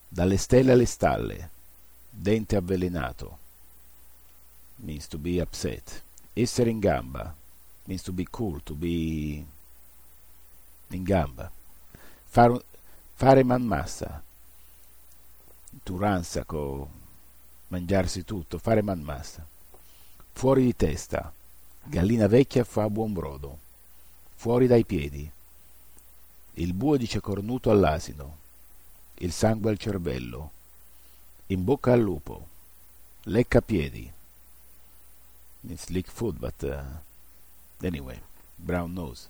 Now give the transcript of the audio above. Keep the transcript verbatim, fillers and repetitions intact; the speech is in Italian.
Dalle stelle alle stalle, dente avvelenato, means to be upset. Essere in gamba, means to be cool, to be in gamba. Far, fare man massa, to ransaco, mangiarsi tutto, fare man massa. Fuori di testa, gallina vecchia fa buon brodo. Fuori dai piedi, il bue dice cornuto all'asino, il sangue al cervello. In bocca al lupo, lecca piedi. It's lick food, but uh, anyway, brown nose.